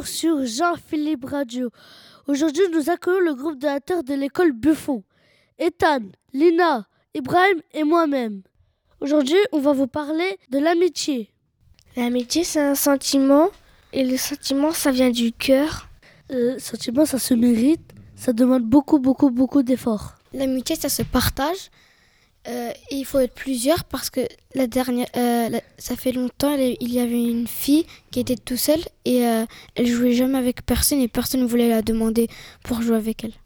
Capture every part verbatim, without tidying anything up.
retour sur Jean-Philippe Radio. Aujourd'hui, nous accueillons le groupe d'acteurs de l'école Buffon. Ethan, Lina, Ibrahim et moi-même. Aujourd'hui, on va vous parler de l'amitié. L'amitié, c'est un sentiment. Et le sentiment, ça vient du cœur. Le sentiment, ça se mérite. Ça demande beaucoup, beaucoup, beaucoup d'efforts. L'amitié, ça se partage. Euh, et il faut être plusieurs parce que la dernière, euh, la, ça fait longtemps, il y avait une fille qui était toute seule et euh, elle jouait jamais avec personne et personne ne voulait la demander pour jouer avec elle.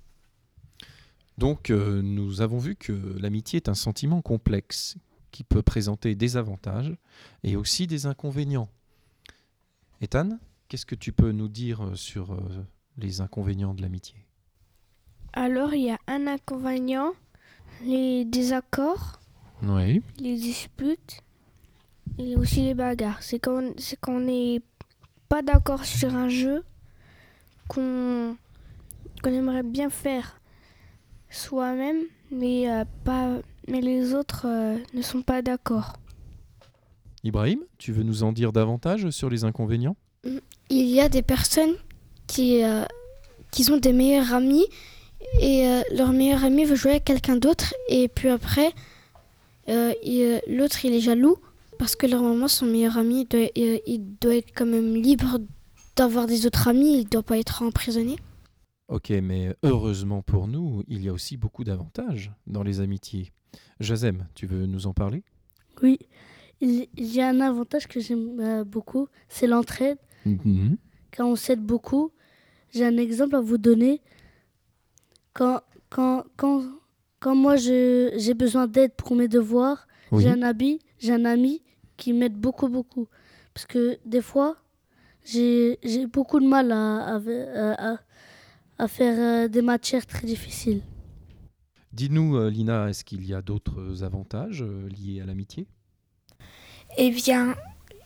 Donc, euh, nous avons vu que l'amitié est un sentiment complexe qui peut présenter des avantages et aussi des inconvénients. Ethan, qu'est-ce que tu peux nous dire sur euh, les inconvénients de l'amitié ? Alors, il y a un inconvénient. Les désaccords, oui. les disputes et aussi les bagarres. C'est quand, c'est quand on n'est pas d'accord sur un jeu qu'on, qu'on aimerait bien faire soi-même, mais, euh, pas, mais les autres euh, ne sont pas d'accord. Ibrahim, tu veux nous en dire davantage sur les inconvénients ? Il y a des personnes qui, euh, qui ont des meilleurs amis et euh, leur meilleur ami veut jouer avec quelqu'un d'autre et puis après euh, il, l'autre il est jaloux parce que normalement son meilleur ami il doit, il, il doit être quand même libre d'avoir des autres amis, il ne doit pas être emprisonné. Ok, mais heureusement pour nous, il y a aussi beaucoup d'avantages dans les amitiés. Jazem, tu veux nous en parler ? Oui, il, il y a un avantage que j'aime euh, beaucoup, c'est l'entraide. Mm-hmm. Quand on s'aide beaucoup, j'ai un exemple à vous donner. Quand, quand, quand, quand moi je, j'ai besoin d'aide pour mes devoirs, Oui. j'ai un ami, j'ai un ami qui m'aide beaucoup, beaucoup. Parce que des fois, j'ai, j'ai beaucoup de mal à, à, à, à faire euh, des matières très difficiles. Dis-nous, euh, Lina, est-ce qu'il y a d'autres avantages euh, liés à l'amitié ? Eh bien,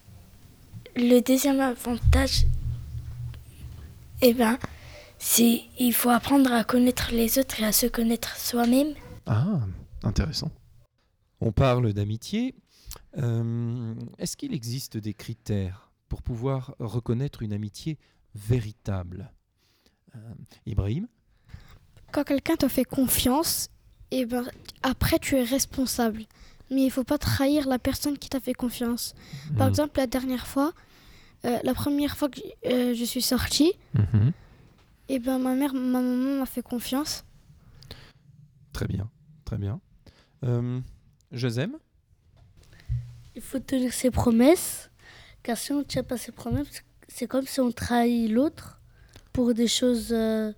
le deuxième avantage, eh bien, c'est il faut apprendre à connaître les autres et à se connaître soi-même. Ah, intéressant. On parle d'amitié. Euh, est-ce qu'il existe des critères pour pouvoir reconnaître une amitié véritable ? euh, Ibrahim ? Quand quelqu'un te fait confiance, eh ben, après tu es responsable. Mais il ne faut pas trahir la personne qui t'a fait confiance. Par mmh. exemple, la dernière fois, euh, la première fois que euh, je suis sortie, mmh. eh ben, ma mère, ma maman m'a fait confiance. Très bien, très bien. Euh, Josem ? Il faut tenir ses promesses, car si on ne tient pas ses promesses, c'est comme si on trahit l'autre pour des choses, euh,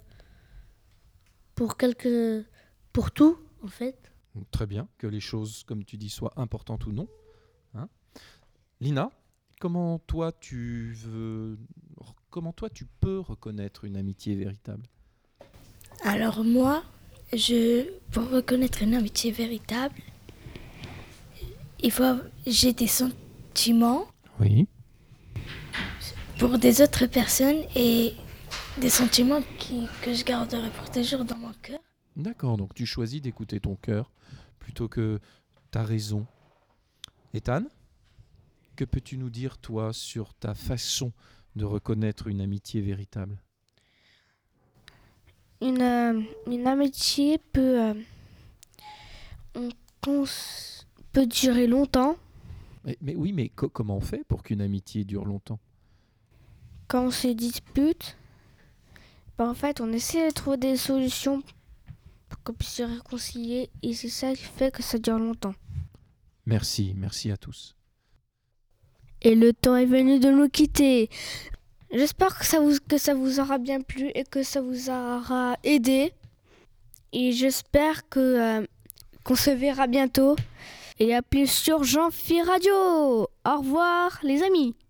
pour quelque, pour tout en fait. Très bien, que les choses, comme tu dis, soient importantes ou non. Hein ? Lina, comment toi tu veux, comment toi tu peux reconnaître une amitié véritable ? Alors moi, je, pour reconnaître une amitié véritable, il faut, j'ai des sentiments Oui. pour des autres personnes et des sentiments qui, que je garderai pour toujours dans mon cœur. D'accord, donc tu choisis d'écouter ton cœur plutôt que ta raison. Ethan, que peux-tu nous dire, toi, sur ta façon de reconnaître une amitié véritable ? Une, euh, une amitié peut, euh, on, on s- peut durer longtemps mais, mais oui, mais co- comment on fait pour qu'une amitié dure longtemps ? quand on se dispute. Ben, en fait, on essaie de trouver des solutions pour qu'on puisse se réconcilier et c'est ça qui fait que ça dure longtemps. Merci, merci à tous. Et le temps est venu de nous quitter. J'espère que ça vous, que ça vous aura bien plu et que ça vous aura aidé. Et j'espère que, euh, qu'on se verra bientôt. Et à plus sur Jean-Philippe Radio. Au revoir les amis.